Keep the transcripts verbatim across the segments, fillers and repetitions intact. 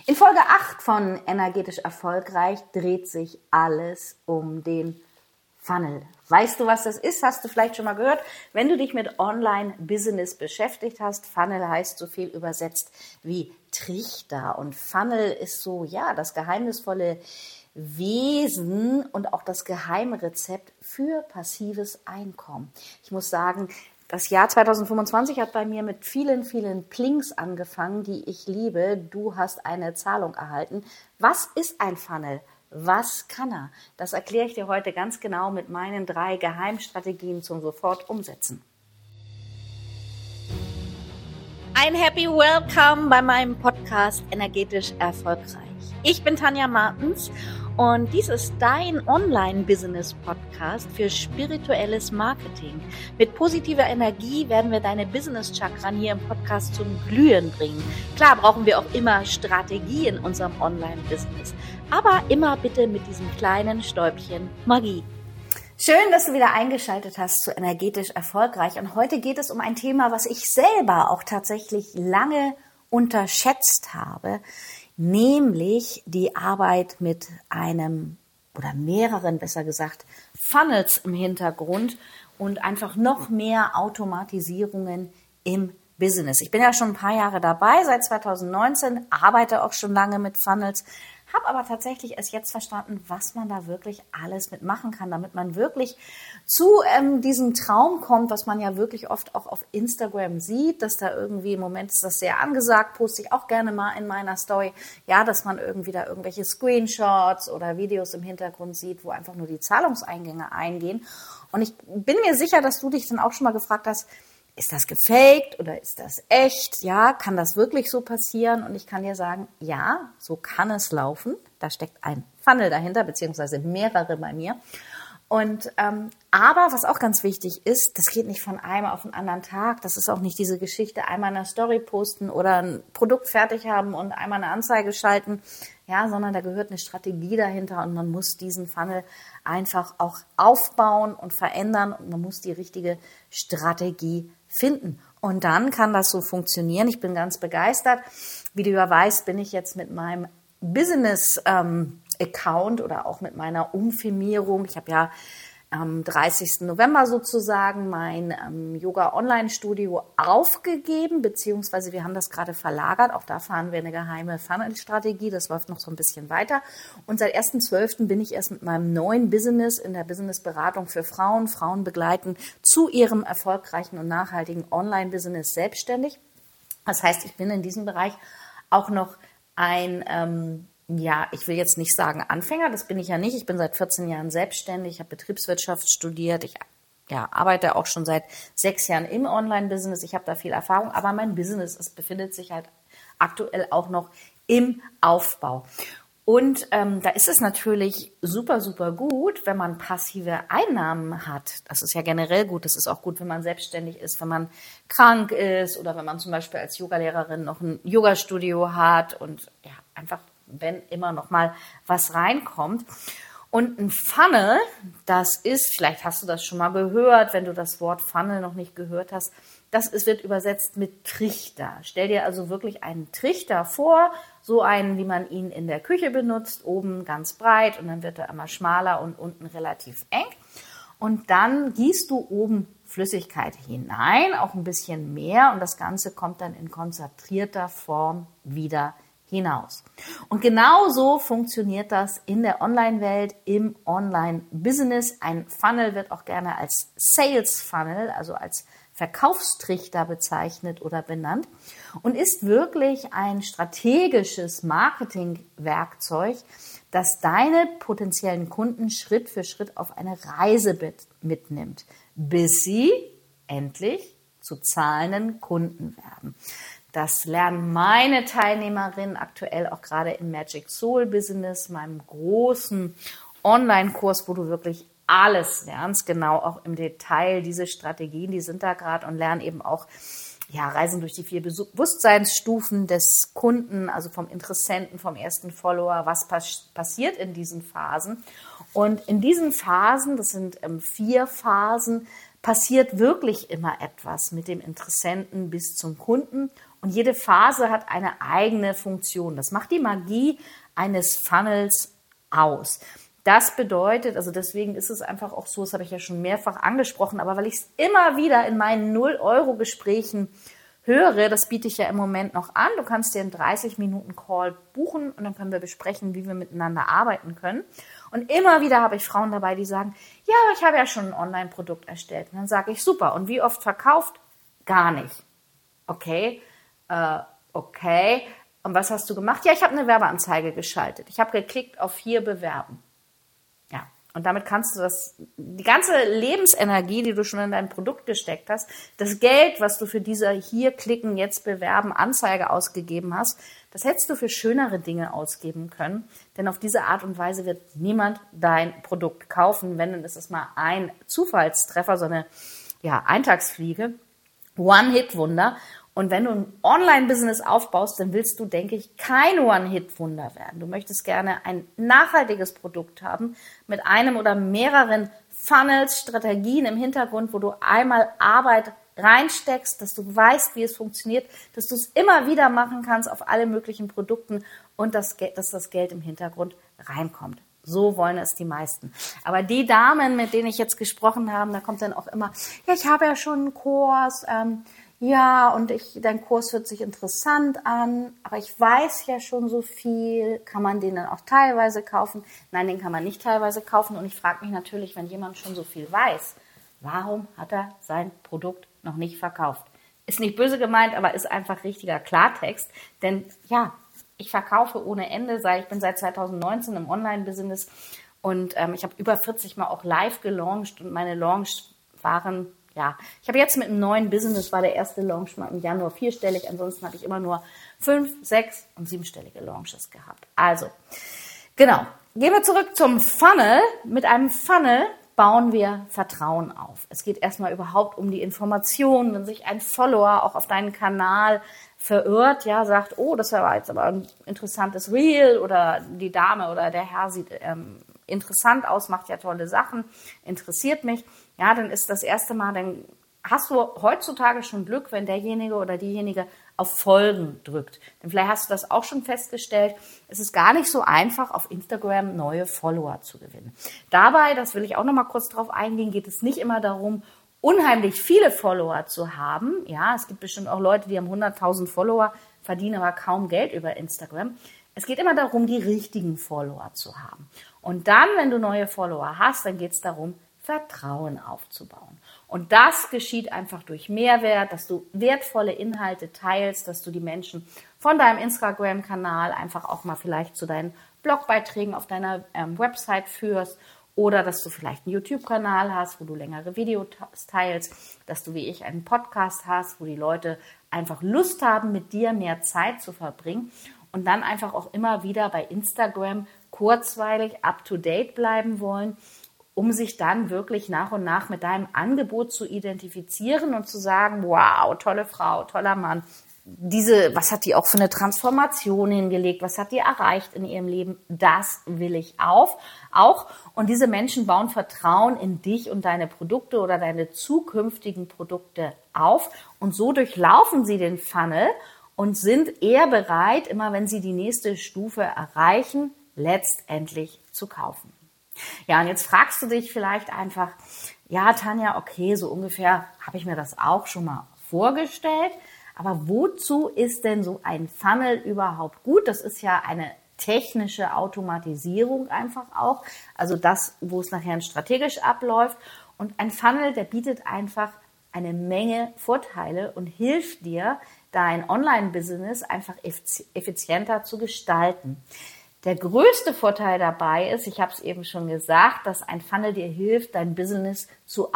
In Folge acht von Energetisch Erfolgreich dreht sich alles um den Funnel. Weißt du, was das ist? Hast du vielleicht schon mal gehört? Wenn du dich mit Online-Business beschäftigt hast, Funnel heißt so viel übersetzt wie Trichter. Und Funnel ist so, ja, das geheimnisvolle Wesen und auch das Geheimrezept für passives Einkommen. Ich muss sagen, das Jahr zwanzig fünfundzwanzig hat bei mir mit vielen, vielen Plinks angefangen, die ich liebe. Du hast eine Zahlung erhalten. Was ist ein Funnel? Was kann er? Das erkläre ich dir heute ganz genau mit meinen drei Geheimstrategien zum sofort umsetzen. Ein Happy Welcome bei meinem Podcast Energetisch Erfolgreich. Ich bin Tanja Martens und dies ist dein Online-Business-Podcast für spirituelles Marketing. Mit positiver Energie werden wir deine Business-Chakran hier im Podcast zum Glühen bringen. Klar brauchen wir auch immer Strategie in unserem Online-Business, aber immer bitte mit diesem kleinen Stäubchen Magie. Schön, dass du wieder eingeschaltet hast zu Energetisch Erfolgreich. Und heute geht es um ein Thema, was ich selber auch tatsächlich lange unterschätzt habe, nämlich die Arbeit mit einem oder mehreren, besser gesagt, Funnels im Hintergrund und einfach noch mehr Automatisierungen im Business. Ich bin ja schon ein paar Jahre dabei, seit zwanzig neunzehn, arbeite auch schon lange mit Funnels, habe aber tatsächlich erst jetzt verstanden, was man da wirklich alles mitmachen kann, damit man wirklich zu ähm, diesem Traum kommt, was man ja wirklich oft auch auf Instagram sieht, dass da irgendwie, im Moment ist das sehr angesagt, poste ich auch gerne mal in meiner Story, ja, dass man irgendwie da irgendwelche Screenshots oder Videos im Hintergrund sieht, wo einfach nur die Zahlungseingänge eingehen. Und ich bin mir sicher, dass du dich dann auch schon mal gefragt hast, ist das gefaked oder ist das echt? Ja, kann das wirklich so passieren? Und ich kann dir sagen, ja, so kann es laufen. Da steckt ein Funnel dahinter, beziehungsweise mehrere bei mir. Und ähm, aber was auch ganz wichtig ist, das geht nicht von einem auf den anderen Tag. Das ist auch nicht diese Geschichte, einmal eine Story posten oder ein Produkt fertig haben und einmal eine Anzeige schalten. Ja, sondern da gehört eine Strategie dahinter und man muss diesen Funnel einfach auch aufbauen und verändern und man muss die richtige Strategie finden. Und dann kann das so funktionieren. Ich bin ganz begeistert. Wie du ja weißt, bin ich jetzt mit meinem Business-Account ähm, oder auch mit meiner Umfirmierung. Ich habe ja am dreißigsten November sozusagen mein ähm, Yoga-Online-Studio aufgegeben, beziehungsweise wir haben das gerade verlagert. Auch da fahren wir eine geheime Funnel-Strategie. Das läuft noch so ein bisschen weiter. Und seit ersten zwölften bin ich erst mit meinem neuen Business in der Business-Beratung für Frauen, Frauen begleiten zu ihrem erfolgreichen und nachhaltigen Online-Business selbstständig. Das heißt, ich bin in diesem Bereich auch noch ein ähm, Ja, ich will jetzt nicht sagen Anfänger, das bin ich ja nicht. Ich bin seit vierzehn Jahren selbstständig, ich habe Betriebswirtschaft studiert, ich ja, arbeite auch schon seit sechs Jahren im Online-Business, ich habe da viel Erfahrung, aber mein Business, es befindet sich halt aktuell auch noch im Aufbau. Und ähm, da ist es natürlich super, super gut, wenn man passive Einnahmen hat. Das ist ja generell gut. Das ist auch gut, wenn man selbstständig ist, wenn man krank ist oder wenn man zum Beispiel als Yogalehrerin noch ein Yogastudio hat und ja, einfach wenn immer noch mal was reinkommt. Und ein Funnel, das ist, vielleicht hast du das schon mal gehört, wenn du das Wort Funnel noch nicht gehört hast, das ist, wird übersetzt mit Trichter. Stell dir also wirklich einen Trichter vor, so einen, wie man ihn in der Küche benutzt, oben ganz breit und dann wird er immer schmaler und unten relativ eng. Und dann gießt du oben Flüssigkeit hinein, auch ein bisschen mehr und das Ganze kommt dann in konzentrierter Form wieder hinaus. Und genauso funktioniert das in der Online-Welt, im Online-Business. Ein Funnel wird auch gerne als Sales-Funnel, also als Verkaufstrichter bezeichnet oder benannt und ist wirklich ein strategisches Marketingwerkzeug, das deine potenziellen Kunden Schritt für Schritt auf eine Reise mitnimmt, bis sie endlich zu zahlenden Kunden werden. Das lernen meine Teilnehmerinnen aktuell auch gerade im Magic Soul Business, meinem großen Online-Kurs, wo du wirklich alles lernst, genau auch im Detail. Diese Strategien, die sind da gerade und lernen eben auch, ja, reisen durch die vier Bewusstseinsstufen des Kunden, also vom Interessenten, vom ersten Follower, was pass- passiert in diesen Phasen. Und in diesen Phasen, das sind ähm, vier Phasen, passiert wirklich immer etwas mit dem Interessenten bis zum Kunden. Und jede Phase hat eine eigene Funktion. Das macht die Magie eines Funnels aus. Das bedeutet, also deswegen ist es einfach auch so, das habe ich ja schon mehrfach angesprochen, aber weil ich es immer wieder in meinen null Euro Gesprächen höre, das biete ich ja im Moment noch an. Du kannst dir einen dreißig Minuten Call buchen und dann können wir besprechen, wie wir miteinander arbeiten können. Und immer wieder habe ich Frauen dabei, die sagen, ja, aber ich habe ja schon ein Online-Produkt erstellt. Und dann sage ich, super. Und wie oft verkauft? Gar nicht. Okay, äh, okay. Und was hast du gemacht? Ja, ich habe eine Werbeanzeige geschaltet. Ich habe geklickt auf hier bewerben. Ja, und damit kannst du das, die ganze Lebensenergie, die du schon in dein Produkt gesteckt hast, das Geld, was du für diese hier klicken, jetzt bewerben, Anzeige ausgegeben hast, das hättest du für schönere Dinge ausgeben können. Denn auf diese Art und Weise wird niemand dein Produkt kaufen. Wenn, dann ist es mal ein Zufallstreffer, so eine ja, Eintagsfliege, One-Hit-Wunder. Und wenn du ein Online-Business aufbaust, dann willst du, denke ich, kein One-Hit-Wunder werden. Du möchtest gerne ein nachhaltiges Produkt haben mit einem oder mehreren Funnels, Strategien im Hintergrund, wo du einmal Arbeit reinsteckst, dass du weißt, wie es funktioniert, dass du es immer wieder machen kannst auf alle möglichen Produkten und dass, dass das Geld im Hintergrund reinkommt. So wollen es die meisten. Aber die Damen, mit denen ich jetzt gesprochen habe, da kommt dann auch immer, ja, ich habe ja schon einen Kurs, ähm, ja, und ich, dein Kurs hört sich interessant an, aber ich weiß ja schon so viel. Kann man den dann auch teilweise kaufen? Nein, den kann man nicht teilweise kaufen. Und ich frage mich natürlich, wenn jemand schon so viel weiß, warum hat er sein Produkt noch nicht verkauft? Ist nicht böse gemeint, aber ist einfach richtiger Klartext. Denn ja, ich verkaufe ohne Ende. Ich bin seit zweitausendneunzehn im Online-Business und ähm, ich habe über vierzig Mal auch live gelauncht und meine Launch waren... Ja, ich habe jetzt mit einem neuen Business, war der erste Launch mal im Januar vierstellig, ansonsten habe ich immer nur fünf, sechs und siebenstellige Launches gehabt. Also, genau, gehen wir zurück zum Funnel. Mit einem Funnel bauen wir Vertrauen auf. Es geht erstmal überhaupt um die Information, wenn sich ein Follower auch auf deinen Kanal verirrt, ja, sagt, oh, das war jetzt aber ein interessantes Reel oder die Dame oder der Herr sieht ähm, interessant aus, macht ja tolle Sachen, interessiert mich, ja, dann ist das erste Mal, dann hast du heutzutage schon Glück, wenn derjenige oder diejenige auf Folgen drückt. Denn vielleicht hast du das auch schon festgestellt, es ist gar nicht so einfach, auf Instagram neue Follower zu gewinnen. Dabei, das will ich auch noch mal kurz drauf eingehen, geht es nicht immer darum, unheimlich viele Follower zu haben. Ja, es gibt bestimmt auch Leute, die haben hunderttausend Follower, verdienen aber kaum Geld über Instagram. Es geht immer darum, die richtigen Follower zu haben. Und dann, wenn du neue Follower hast, dann geht es darum, Vertrauen aufzubauen. Und das geschieht einfach durch Mehrwert, dass du wertvolle Inhalte teilst, dass du die Menschen von deinem Instagram-Kanal einfach auch mal vielleicht zu deinen Blogbeiträgen auf deiner ähm, Website führst oder dass du vielleicht einen YouTube-Kanal hast, wo du längere Videos teilst, dass du wie ich einen Podcast hast, wo die Leute einfach Lust haben, mit dir mehr Zeit zu verbringen und dann einfach auch immer wieder bei Instagram kurzweilig up-to-date bleiben wollen, um sich dann wirklich nach und nach mit deinem Angebot zu identifizieren und zu sagen, wow, tolle Frau, toller Mann, diese, was hat die auch für eine Transformation hingelegt, was hat die erreicht in ihrem Leben, das will ich auf, auch. Und diese Menschen bauen Vertrauen in dich und deine Produkte oder deine zukünftigen Produkte auf und so durchlaufen sie den Funnel und sind eher bereit, immer wenn sie die nächste Stufe erreichen, letztendlich zu kaufen. Ja, und jetzt fragst du dich vielleicht einfach, ja, Tanja, okay, so ungefähr habe ich mir das auch schon mal vorgestellt, aber wozu ist denn so ein Funnel überhaupt gut? Das ist ja eine technische Automatisierung einfach auch, also das, wo es nachher strategisch abläuft. Und ein Funnel, der bietet einfach eine Menge Vorteile und hilft dir, dein Online-Business einfach effizienter zu gestalten. Der größte Vorteil dabei ist, ich habe es eben schon gesagt, dass ein Funnel dir hilft, dein Business zu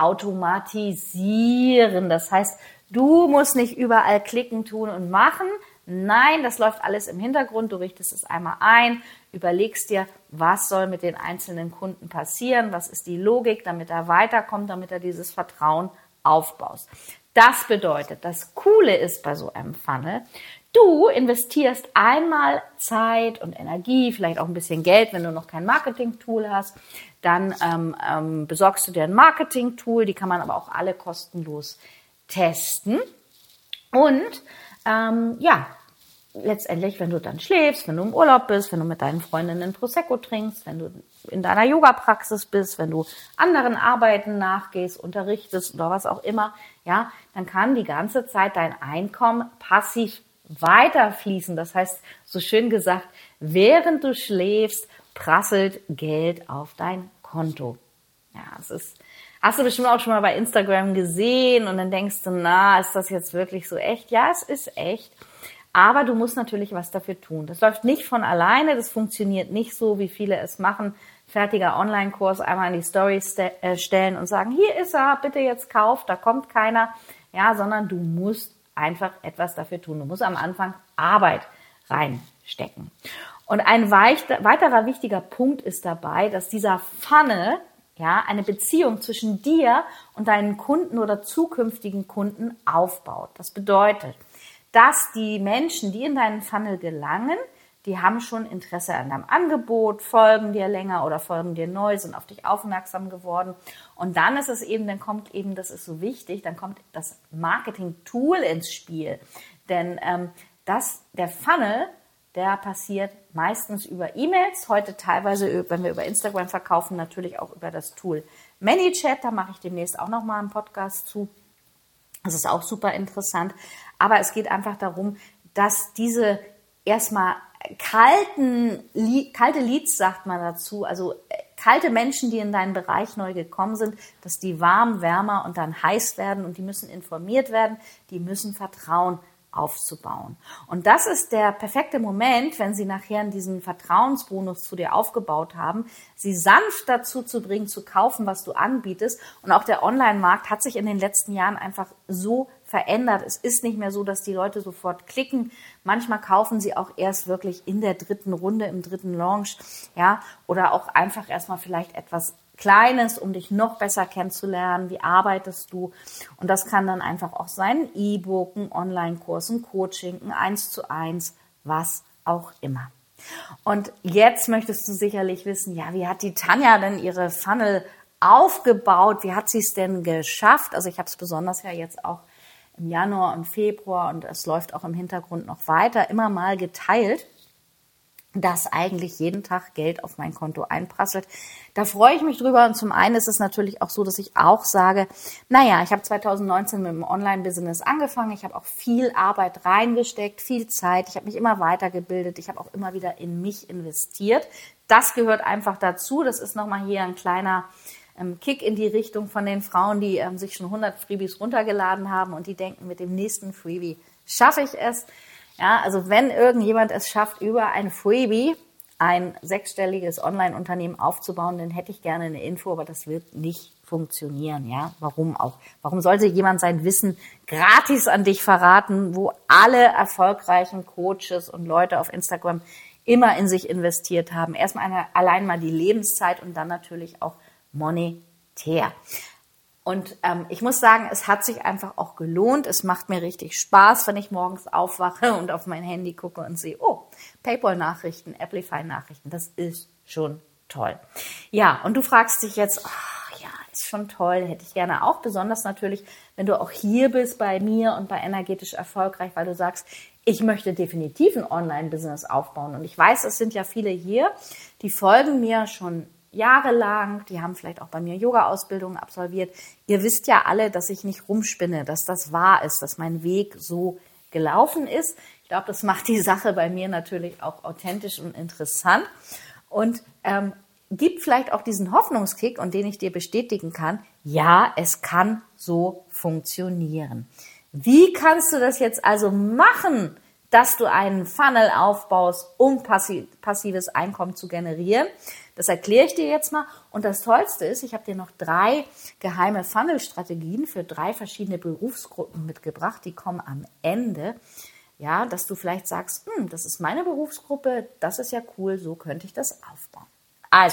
automatisieren. Das heißt, du musst nicht überall klicken, tun und machen. Nein, das läuft alles im Hintergrund. Du richtest es einmal ein, überlegst dir, was soll mit den einzelnen Kunden passieren, was ist die Logik, damit er weiterkommt, damit er dieses Vertrauen aufbaust. Das bedeutet, das Coole ist bei so einem Funnel, du investierst einmal Zeit und Energie, vielleicht auch ein bisschen Geld, wenn du noch kein Marketing-Tool hast. Dann ähm, ähm, besorgst du dir ein Marketing-Tool, die kann man aber auch alle kostenlos testen. Und ähm, ja, letztendlich, wenn du dann schläfst, wenn du im Urlaub bist, wenn du mit deinen Freundinnen Prosecco trinkst, wenn du in deiner Yoga-Praxis bist, wenn du anderen Arbeiten nachgehst, unterrichtest oder was auch immer, ja, dann kann die ganze Zeit dein Einkommen passiv weiterfließen. Das heißt, so schön gesagt, während du schläfst, prasselt Geld auf dein Konto. Ja, es ist, hast du bestimmt auch schon mal bei Instagram gesehen und dann denkst du, na, ist das jetzt wirklich so echt? Ja, es ist echt. Aber du musst natürlich was dafür tun. Das läuft nicht von alleine, das funktioniert nicht so, wie viele es machen. Fertiger Online-Kurs, einmal in die Story stellen und sagen, hier ist er, bitte jetzt kauft, da kommt keiner. Ja, sondern du musst einfach etwas dafür tun. Du musst am Anfang Arbeit reinstecken. Und ein weiterer wichtiger Punkt ist dabei, dass dieser Funnel, ja, eine Beziehung zwischen dir und deinen Kunden oder zukünftigen Kunden aufbaut. Das bedeutet, dass die Menschen, die in deinen Funnel gelangen, die haben schon Interesse an deinem Angebot, folgen dir länger oder folgen dir neu, sind auf dich aufmerksam geworden. Und dann ist es eben, dann kommt eben, das ist so wichtig, dann kommt das Marketing-Tool ins Spiel. Denn ähm, das, der Funnel, der passiert meistens über E-Mails, heute teilweise, wenn wir über Instagram verkaufen, natürlich auch über das Tool ManyChat. Da mache ich demnächst auch nochmal einen Podcast zu. Das ist auch super interessant. Aber es geht einfach darum, dass diese erstmal kalten, kalte Leads, sagt man dazu, also kalte Menschen, die in deinen Bereich neu gekommen sind, dass die warm, wärmer und dann heiß werden und die müssen informiert werden, die müssen Vertrauen aufzubauen. Und das ist der perfekte Moment, wenn sie nachher diesen Vertrauensbonus zu dir aufgebaut haben, sie sanft dazu zu bringen, zu kaufen, was du anbietest. Und auch der Online-Markt hat sich in den letzten Jahren einfach so verändert. Es ist nicht mehr so, dass die Leute sofort klicken. Manchmal kaufen sie auch erst wirklich in der dritten Runde, im dritten Launch, ja, oder auch einfach erstmal vielleicht etwas Kleines, um dich noch besser kennenzulernen. Wie arbeitest du? Und das kann dann einfach auch sein, ein E-Book, ein Online-Kurs, ein Coaching, ein eins zu eins, was auch immer. Und jetzt möchtest du sicherlich wissen, ja, wie hat die Tanja denn ihre Funnel aufgebaut? Wie hat sie es denn geschafft? Also ich habe es besonders ja jetzt auch im Januar und Februar und es läuft auch im Hintergrund noch weiter, immer mal geteilt, dass eigentlich jeden Tag Geld auf mein Konto einprasselt. Da freue ich mich drüber und zum einen ist es natürlich auch so, dass ich auch sage, naja, ich habe zwanzig neunzehn mit dem Online-Business angefangen, ich habe auch viel Arbeit reingesteckt, viel Zeit, ich habe mich immer weitergebildet, ich habe auch immer wieder in mich investiert. Das gehört einfach dazu, das ist nochmal hier ein kleiner ähm, Kick in die Richtung von den Frauen, die ähm, sich schon hundert Freebies runtergeladen haben und die denken, mit dem nächsten Freebie schaffe ich es. Ja, also wenn irgendjemand es schafft, über ein Freebie ein sechsstelliges Online-Unternehmen aufzubauen, dann hätte ich gerne eine Info, aber das wird nicht funktionieren. Ja, warum auch? Warum sollte jemand sein Wissen gratis an dich verraten, wo alle erfolgreichen Coaches und Leute auf Instagram immer in sich investiert haben? Erstmal eine, allein mal die Lebenszeit und dann natürlich auch monetär. Und ähm, ich muss sagen, es hat sich einfach auch gelohnt. Es macht mir richtig Spaß, wenn ich morgens aufwache und auf mein Handy gucke und sehe, oh, PayPal-Nachrichten, Applify-Nachrichten, das ist schon toll. Ja, und du fragst dich jetzt, oh, ja, ist schon toll, hätte ich gerne auch. Besonders natürlich, wenn du auch hier bist bei mir und bei Energetisch Erfolgreich, weil du sagst, ich möchte definitiv ein Online-Business aufbauen. Und ich weiß, es sind ja viele hier, die folgen mir schon jahrelang, die haben vielleicht auch bei mir Yoga-Ausbildungen absolviert. Ihr wisst ja alle, dass ich nicht rumspinne, dass das wahr ist, dass mein Weg so gelaufen ist. Ich glaube, das macht die Sache bei mir natürlich auch authentisch und interessant und ähm, gibt vielleicht auch diesen Hoffnungskick und den ich dir bestätigen kann, ja, es kann so funktionieren. Wie kannst du das jetzt also machen, dass du einen Funnel aufbaust, um passives Einkommen zu generieren? Das erkläre ich dir jetzt mal. Und das Tollste ist, ich habe dir noch drei geheime Funnel-Strategien für drei verschiedene Berufsgruppen mitgebracht. Die kommen am Ende. Ja, dass du vielleicht sagst, hm, das ist meine Berufsgruppe, das ist ja cool, so könnte ich das aufbauen. Also,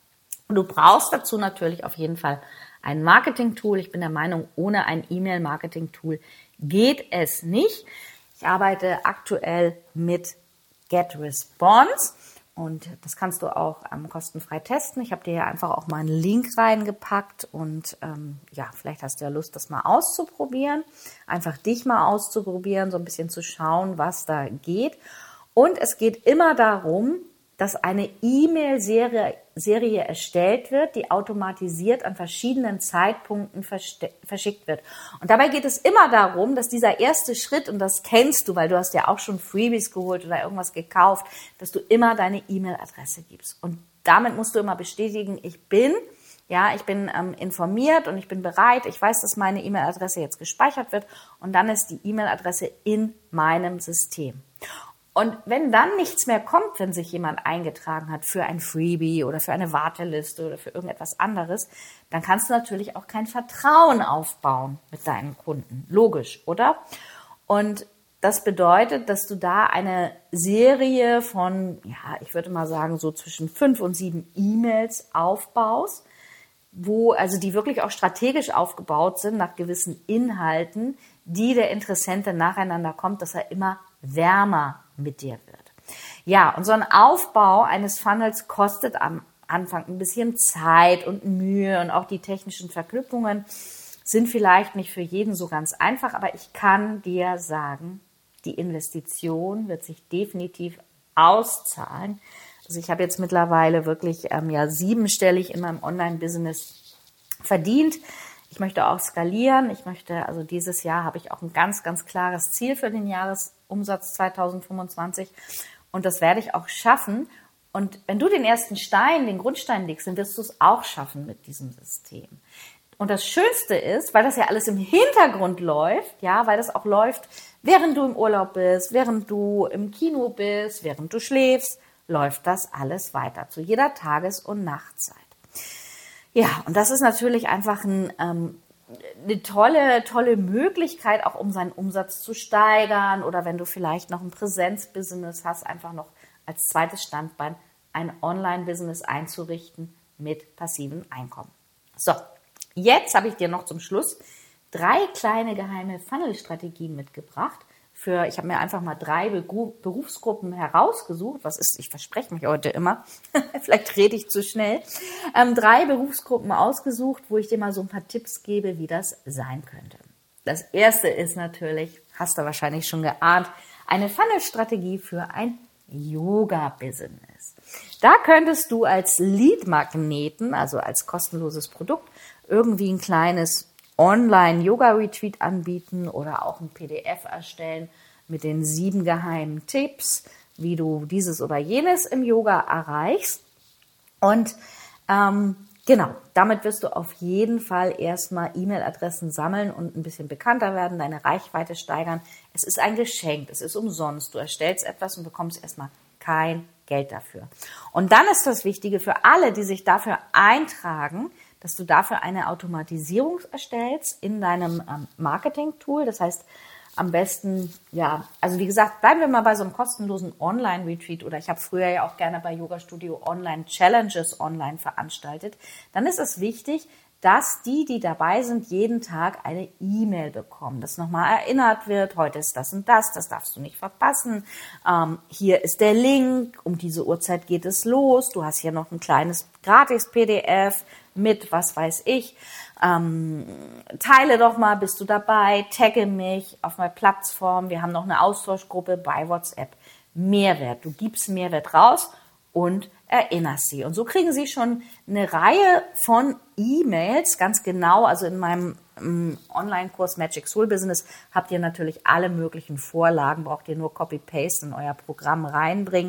du brauchst dazu natürlich auf jeden Fall ein Marketing-Tool. Ich bin der Meinung, ohne ein E-Mail-Marketing-Tool geht es nicht. Ich arbeite aktuell mit GetResponse Und das kannst du auch ähm, kostenfrei testen. Ich habe dir hier einfach auch mal einen Link reingepackt und ähm, ja, vielleicht hast du ja Lust, das mal auszuprobieren. Einfach dich mal auszuprobieren, so ein bisschen zu schauen, was da geht. Und es geht immer darum, dass eine E-Mail-Serie Serie erstellt wird, die automatisiert an verschiedenen Zeitpunkten verschickt wird. Und dabei geht es immer darum, dass dieser erste Schritt, und das kennst du, weil du hast ja auch schon Freebies geholt oder irgendwas gekauft, dass du immer deine E-Mail-Adresse gibst. Und damit musst du immer bestätigen, ich bin, ja, ich bin ähm, informiert und ich bin bereit, ich weiß, dass meine E-Mail-Adresse jetzt gespeichert wird und dann ist die E-Mail-Adresse in meinem System. Und wenn dann nichts mehr kommt, wenn sich jemand eingetragen hat für ein Freebie oder für eine Warteliste oder für irgendetwas anderes, dann kannst du natürlich auch kein Vertrauen aufbauen mit deinen Kunden. Logisch, oder? Und das bedeutet, dass du da eine Serie von, ja, ich würde mal sagen, so zwischen fünf und sieben E-Mails aufbaust, wo, also die wirklich auch strategisch aufgebaut sind nach gewissen Inhalten, die der Interessente nacheinander kommt, dass er immer wärmer mit dir wird. Ja, und so ein Aufbau eines Funnels kostet am Anfang ein bisschen Zeit und Mühe und auch die technischen Verknüpfungen sind vielleicht nicht für jeden so ganz einfach, aber ich kann dir sagen, die Investition wird sich definitiv auszahlen. Also ich habe jetzt mittlerweile wirklich ähm, ja siebenstellig in meinem Online-Business verdient. Ich möchte auch skalieren. Ich möchte, also dieses Jahr habe ich auch ein ganz, ganz klares Ziel für den Jahresumsatz zweitausendfünfundzwanzig und das werde ich auch schaffen. Und wenn du den ersten Stein, den Grundstein legst, dann wirst du es auch schaffen mit diesem System. Und das Schönste ist, weil das ja alles im Hintergrund läuft, ja, weil das auch läuft, während du im Urlaub bist, während du im Kino bist, während du schläfst, läuft das alles weiter zu jeder Tages- und Nachtzeit. Ja, und das ist natürlich einfach ein, ähm, eine tolle, tolle Möglichkeit, auch um seinen Umsatz zu steigern oder wenn du vielleicht noch ein Präsenzbusiness hast, einfach noch als zweites Standbein ein Online-Business einzurichten mit passivem Einkommen. So, jetzt habe ich dir noch zum Schluss drei kleine geheime Funnel-Strategien mitgebracht. Für, ich habe mir einfach mal drei Berufsgruppen herausgesucht. Was ist? Ich verspreche mich heute immer. Vielleicht rede ich zu schnell. Ähm, drei Berufsgruppen ausgesucht, wo ich dir mal so ein paar Tipps gebe, wie das sein könnte. Das erste ist natürlich, hast du wahrscheinlich schon geahnt, eine Funnel-Strategie für ein Yoga-Business. Da könntest du als Lead-Magneten, also als kostenloses Produkt, irgendwie ein kleines Online-Yoga-Retreat anbieten oder auch ein P D F erstellen mit den sieben geheimen Tipps, wie du dieses oder jenes im Yoga erreichst. Und ähm, genau, damit wirst du auf jeden Fall erstmal E-Mail-Adressen sammeln und ein bisschen bekannter werden, deine Reichweite steigern. Es ist ein Geschenk, es ist umsonst. Du erstellst etwas und bekommst erstmal kein Geld dafür. Und dann ist das Wichtige für alle, die sich dafür eintragen, dass du dafür eine Automatisierung erstellst in deinem ähm, Marketing-Tool. Das heißt, am besten, ja, also wie gesagt, bleiben wir mal bei so einem kostenlosen Online-Retreat oder ich habe früher ja auch gerne bei Yoga Studio Online-Challenges online veranstaltet. Dann ist es wichtig, dass die, die dabei sind, jeden Tag eine E-Mail bekommen, dass nochmal erinnert wird, heute ist das und das, das darfst du nicht verpassen. Ähm, hier ist der Link, um diese Uhrzeit geht es los. Du hast hier noch ein kleines Gratis-P D F mit, was weiß ich. Ähm, teile doch mal, bist du dabei, tagge mich auf meiner Plattform. Wir haben noch eine Austauschgruppe bei WhatsApp. Mehrwert, du gibst Mehrwert raus und erinnerst sie. Und so kriegen sie schon eine Reihe von E-Mails, ganz genau. Also in meinem ähm, Online-Kurs Magic Soul Business habt ihr natürlich alle möglichen Vorlagen, braucht ihr nur Copy-Paste in euer Programm reinbringen.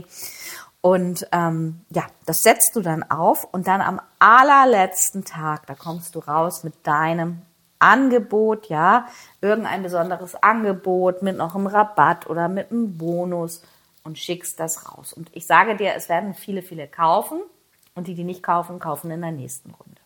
Und ähm, ja, das setzt du dann auf und dann am allerletzten Tag, da kommst du raus mit deinem Angebot, ja, irgendein besonderes Angebot mit noch einem Rabatt oder mit einem Bonus und schickst das raus. Und ich sage dir, es werden viele, viele kaufen und die, die nicht kaufen, kaufen in der nächsten Runde.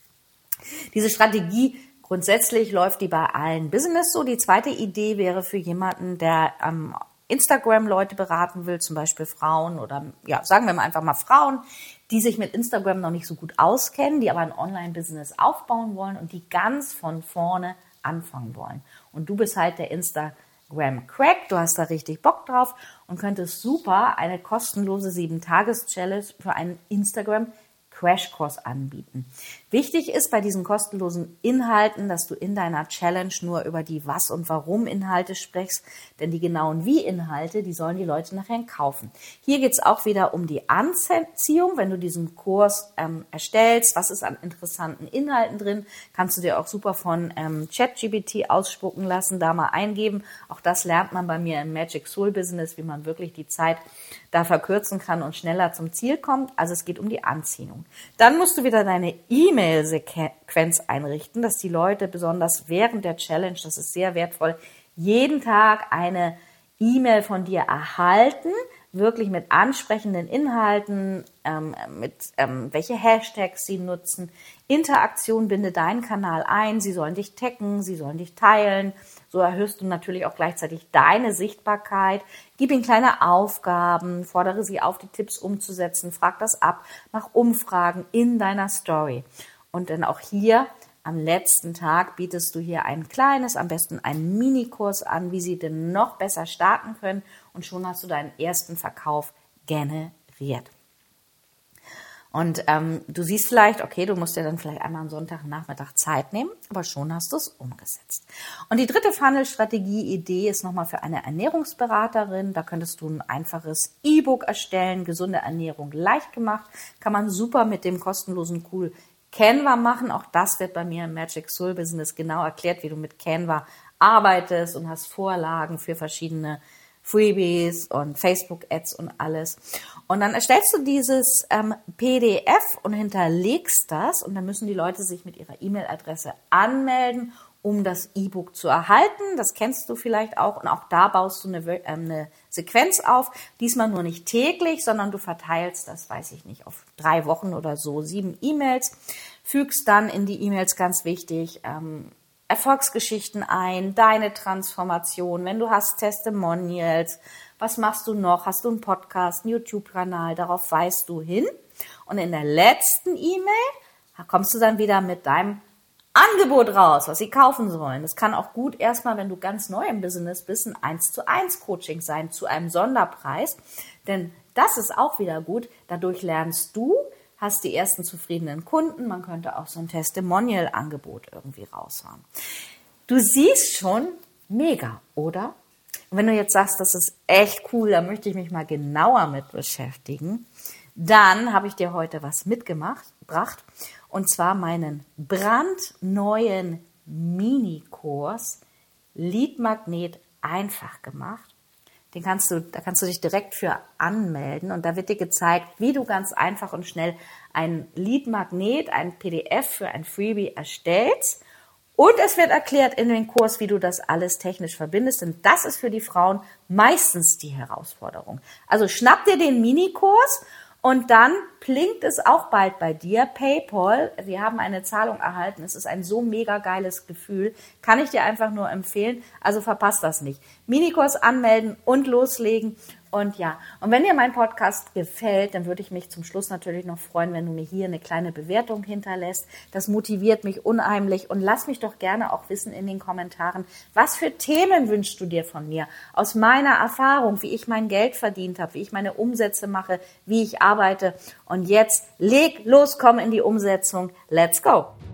Diese Strategie, grundsätzlich läuft die bei allen Business so. Die zweite Idee wäre für jemanden, der am Instagram Leute beraten will, zum Beispiel Frauen oder, ja, sagen wir mal einfach mal Frauen, die sich mit Instagram noch nicht so gut auskennen, die aber ein Online-Business aufbauen wollen und die ganz von vorne anfangen wollen. Und du bist halt der Instagram Instagram Crack. Du hast da richtig Bock drauf und könntest super eine kostenlose sieben Tages Challenge für einen Instagram Crashkurs anbieten. Wichtig ist bei diesen kostenlosen Inhalten, dass du in deiner Challenge nur über die Was- und Warum-Inhalte sprichst, denn die genauen Wie-Inhalte, die sollen die Leute nachher kaufen. Hier geht es auch wieder um die Anziehung. Wenn du diesen Kurs ähm, erstellst, was ist an interessanten Inhalten drin, kannst du dir auch super von ähm, ChatGPT ausspucken lassen, da mal eingeben. Auch das lernt man bei mir im Magic Soul Business, wie man wirklich die Zeit da verkürzen kann und schneller zum Ziel kommt. Also es geht um die Anziehung. Dann musst du wieder deine E-Mail-Sequenz einrichten, dass die Leute besonders während der Challenge, das ist sehr wertvoll, jeden Tag eine E-Mail von dir erhalten, wirklich mit ansprechenden Inhalten, ähm, mit ähm, welche Hashtags sie nutzen. Interaktion, binde deinen Kanal ein, sie sollen dich taggen, sie sollen dich teilen. So erhöhst du natürlich auch gleichzeitig deine Sichtbarkeit. Gib ihnen kleine Aufgaben, fordere sie auf, die Tipps umzusetzen, frag das ab, mach Umfragen in deiner Story. Und dann auch hier am letzten Tag bietest du hier ein kleines, am besten einen Minikurs an, wie sie denn noch besser starten können. Und schon hast du deinen ersten Verkauf generiert. Und ähm, du siehst vielleicht, okay, du musst dir dann vielleicht einmal am Sonntagnachmittag Zeit nehmen, aber schon hast du es umgesetzt. Und die dritte Funnel-Strategie-Idee ist nochmal für eine Ernährungsberaterin. Da könntest du ein einfaches E-Book erstellen, gesunde Ernährung leicht gemacht. Kann man super mit dem kostenlosen Tool Canva machen. Auch das wird bei mir im Magic Soul Business genau erklärt, wie du mit Canva arbeitest und hast Vorlagen für verschiedene Freebies und Facebook-Ads und alles. Und dann erstellst du dieses ähm, P D F und hinterlegst das und dann müssen die Leute sich mit ihrer E-Mail-Adresse anmelden, um das E-Book zu erhalten. Das kennst du vielleicht auch und auch da baust du eine, äh, eine Sequenz auf. Diesmal nur nicht täglich, sondern du verteilst das, weiß ich nicht, auf drei Wochen oder so, sieben E-Mails, fügst dann in die E-Mails ganz wichtig ähm, Erfolgsgeschichten ein, deine Transformation, wenn du hast Testimonials, was machst du noch? Hast du einen Podcast, einen YouTube-Kanal? Darauf weist du hin. Und in der letzten E-Mail kommst du dann wieder mit deinem Angebot raus, was sie kaufen sollen. Das kann auch gut erstmal, wenn du ganz neu im Business bist, ein eins zu eins Coaching sein zu einem Sonderpreis. Denn das ist auch wieder gut. Dadurch lernst du, hast die ersten zufriedenen Kunden. Man könnte auch so ein Testimonial-Angebot irgendwie raushauen. Du siehst schon, mega, oder? Und wenn du jetzt sagst, das ist echt cool, da möchte ich mich mal genauer mit beschäftigen, dann habe ich dir heute was mitgebracht, und zwar meinen brandneuen Minikurs Lead Magnet einfach gemacht. Den kannst du, da kannst du dich direkt für anmelden und da wird dir gezeigt, wie du ganz einfach und schnell ein Lead Magnet, ein P D F für ein Freebie erstellst. Und es wird erklärt in dem Kurs, wie du das alles technisch verbindest. Denn das ist für die Frauen meistens die Herausforderung. Also schnapp dir den Minikurs und dann blinkt es auch bald bei dir. PayPal, wir haben eine Zahlung erhalten. Es ist ein so mega geiles Gefühl. Kann ich dir einfach nur empfehlen. Also verpasst das nicht. Minikurs anmelden und loslegen. Und ja, und wenn dir mein Podcast gefällt, dann würde ich mich zum Schluss natürlich noch freuen, wenn du mir hier eine kleine Bewertung hinterlässt. Das motiviert mich unheimlich und lass mich doch gerne auch wissen in den Kommentaren, was für Themen wünschst du dir von mir? Aus meiner Erfahrung, wie ich mein Geld verdient habe, wie ich meine Umsätze mache, wie ich arbeite. Und jetzt leg los, komm in die Umsetzung. Let's go!